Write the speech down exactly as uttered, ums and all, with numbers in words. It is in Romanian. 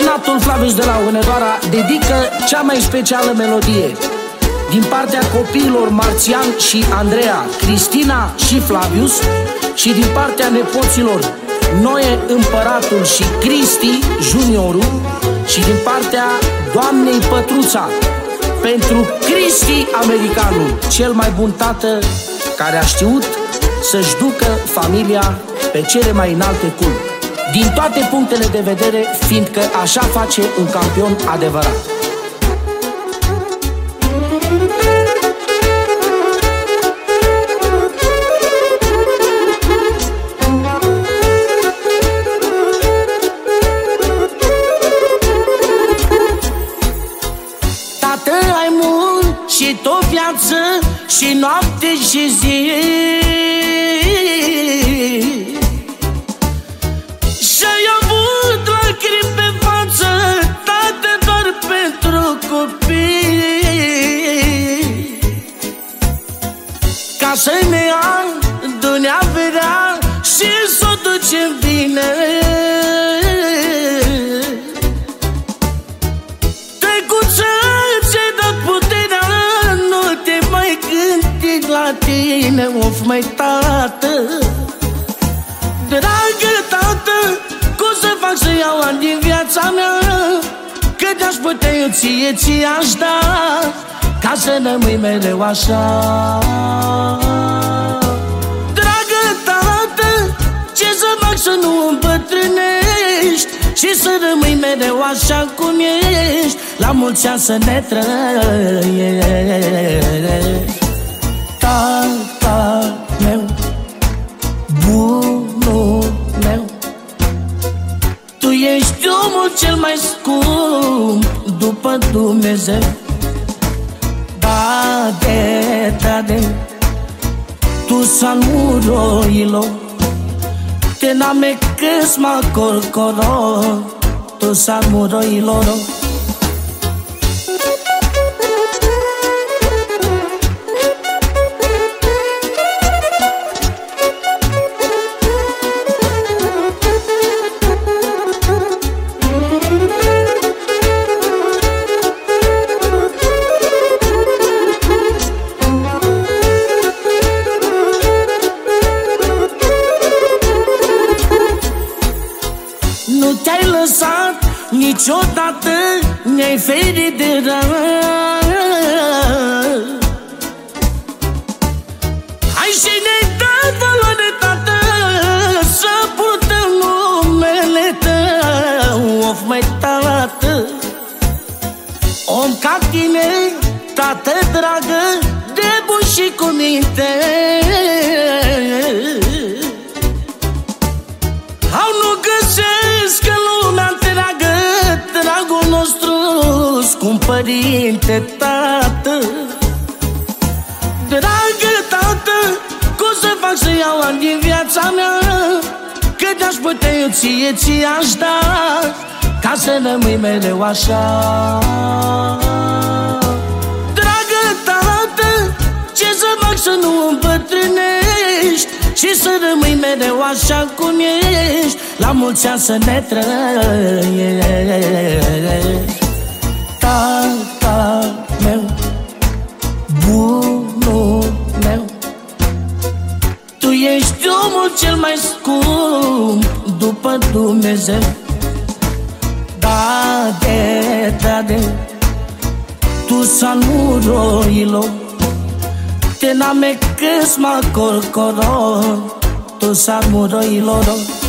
Donatul Flavius de la Hunedoara dedică cea mai specială melodie din partea copiilor Marțian și Andreea, Cristina și Flavius, și din partea nepoților Noe Împăratul și Cristi Juniorul, și din partea doamnei Pătruța pentru Cristi Americanul, cel mai bun tată care a știut să-și ducă familia pe cele mai înalte culmi, din toate punctele de vedere, fiindcă așa face un campion adevărat. Tată, ai mult și tot viață și noapte și zi, și-ai avut lacrimi pe față, tată, doar pentru copii. Ca să ne adune averea și să o ducem bine, tăcuță, ți-ai dat puterea, nu te mai gândi la tine. Of, măi, tată, dragă tată, cum să fac să iau ani din viața mea? Că te-aș putea, eu ție ți-aș da, ca să rămâi mereu așa. Dragă tată, ce să fac să nu îmbătrânești și să rămâi mereu așa cum ești, la mulți ani să ne trăiești. Tata meu, bunul meu, tu ești omul cel mai scump după Dumnezeu. Dade, dade, tu salmuroilo, te name câsma corcoro, tu salmuroilo. Nu te-ai lăsat niciodată, ne-ai ferit de rău. Hai și ne-ai dat valoare, tată, să purtăm numele tău. Of, măi, tată, om ca tine, tată dragă, de bun și cu minte, au nu găsesc în lumea întreagă dragul nostru scump părinte, tată. Dragă tată, cum să fac să iau ani din viața mea? Că te-aș putea, eu ție ți-aș da, ca să rămâi mereu așa. Dragă tată, ce să fac să nu îmbătrânești și să rămâi mereu așa cum ești, la mulți ani să ne trăiești. Tata meu, bunul meu, tu ești omul cel mai scump după Dumnezeu. Dade, dade, tu salmuroilo, te name câsma corcoro, tu salmuroilo.